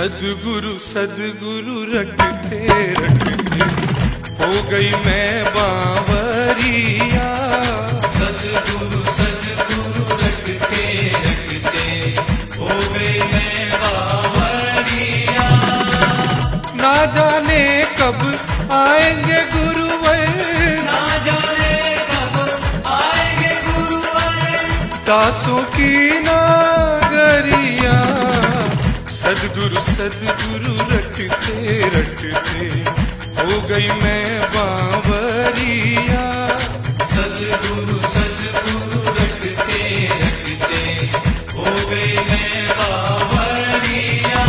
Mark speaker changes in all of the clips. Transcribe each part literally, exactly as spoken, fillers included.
Speaker 1: सदगुरु सदगुरु रटते रटते हो गई मैं बावरिया।
Speaker 2: सदगुरु सदगुरु रटते रटते हो गई मैं बावरिया।
Speaker 1: ना जाने कब आएंगे गुरुवर,
Speaker 2: ना जाने कब आएंगे गुरुवर,
Speaker 1: दासों की नागरिया। सदगुरु सदगुरु रटते रटते हो गई मैं बावरिया।
Speaker 2: सदगुरु सदगुरु रटते रटते हो गई मैं बावरिया।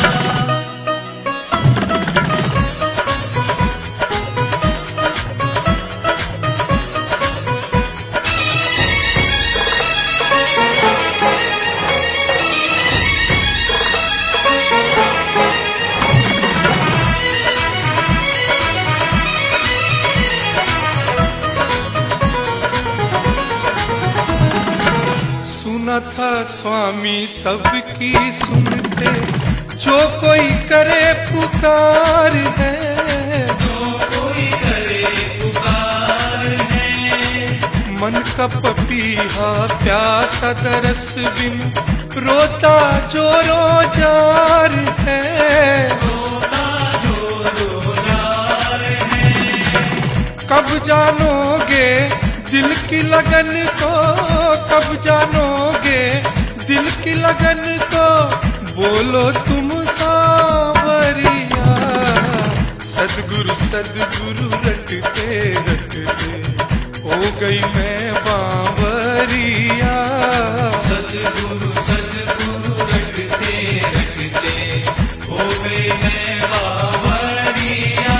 Speaker 1: सुना था स्वामी सबकी सुनते, जो कोई करे पुकार है,
Speaker 2: जो कोई करे पुकार है।
Speaker 1: मन का पपीहा प्यासा तरस बिन रोता जो रोजार है,
Speaker 2: रोता जो रोजार है।
Speaker 1: कब जानोगे दिल की लगन को, कब जानोगे दिल की लगन को, बोलो तुम सावरिया। सदगुरु सदगुरु रटते रटते हो गई मैं बावरिया।
Speaker 2: सदगुरु सदगुरु रटते रटते हो गई मैं बावरिया।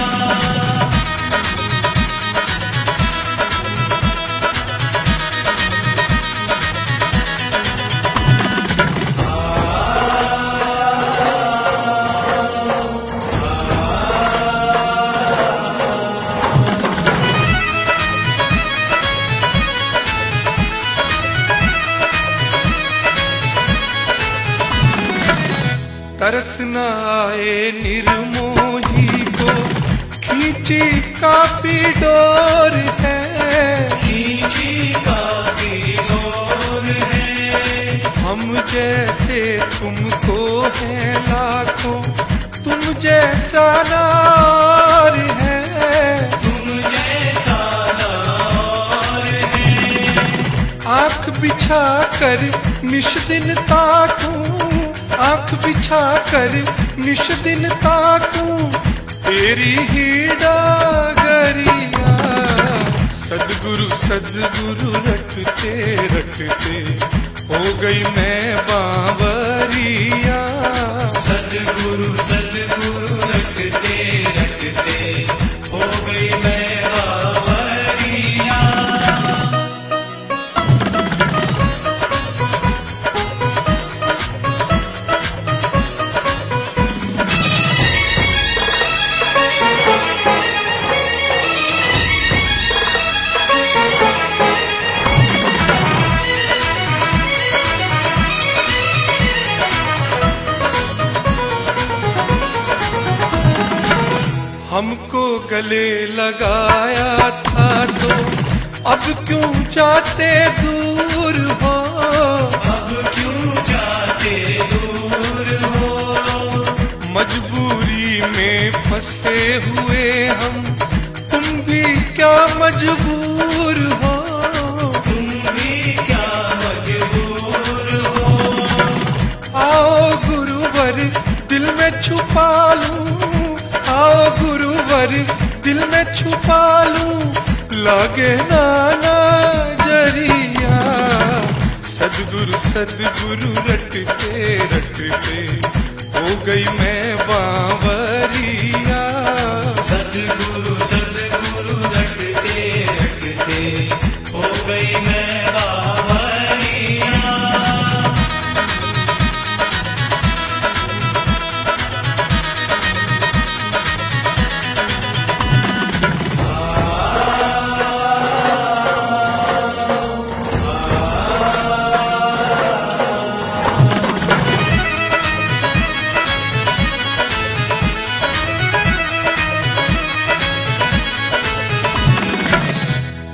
Speaker 1: तरस न आए निर्मोही को, खींची काफी डोर है,
Speaker 2: खींची काफी डोर है।
Speaker 1: हम जैसे तुमको है लाखों, तुम जैसा नार है,
Speaker 2: तुम जैसा नार है।
Speaker 1: आंख बिछा कर निश दिन ताकूं, आंख बिछा कर निश दिन ताकूं तेरी ही डागरिया। सदगुरु सदगुरु रटते रटते हो गई मैं बावरिया।
Speaker 2: सदगुरु सदगुरु रटते रटते हो गई मैं बावरिया।
Speaker 1: हमको गले लगाया था तो अब क्यों जाते दूर हो,
Speaker 2: अब क्यों जाते दूर हो।
Speaker 1: मजबूरी में फंसे हुए हम, तुम भी क्या मजबूर हो,
Speaker 2: तुम भी क्या मजबूर हो।
Speaker 1: आओ गुरुवर दिल में छुपा लूं, आओ गुरुवर दिल में छुपा लूं, लागे ना नजरिया। सदगुरु सदगुरु रटते रटते हो गई मैं बावरिया।
Speaker 2: सदगुरु सदगुरु रटते रटते हो गई मैं बावरिया।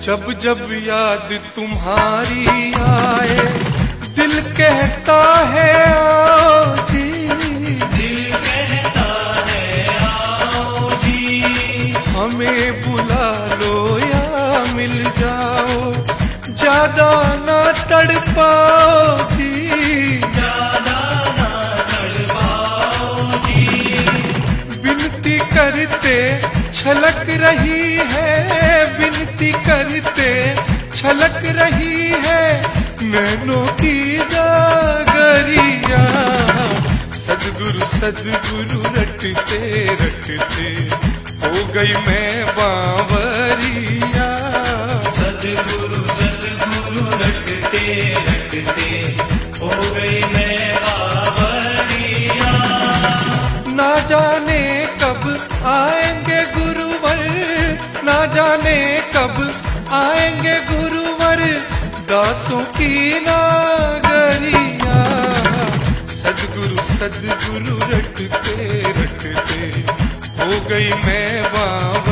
Speaker 1: जब जब याद तुम्हारी आए दिल कहता है आओ जी,
Speaker 2: दिल कहता है आओ जी।
Speaker 1: हमें बुला लो या मिल जाओ, ज्यादा ना तड़पाओ जी,
Speaker 2: ज्यादा ना तड़पाओ जी।
Speaker 1: विनती करते छलक रही है, विनती करते छलक रही है नैनों की जागरिया। सदगुरु सदगुरु रटते रटते हो गई मैं बावरिया।
Speaker 2: सदगुरु सदगुरु रटते रटते हो गई मैं बावरिया।
Speaker 1: ना जाने कब आएंगे गुरुवर, ना जाने कब आएंगे गुरुवर दासों की नागरिया। सदगुरु सदगुरु रटते रटते हो गई मैं बावरिया।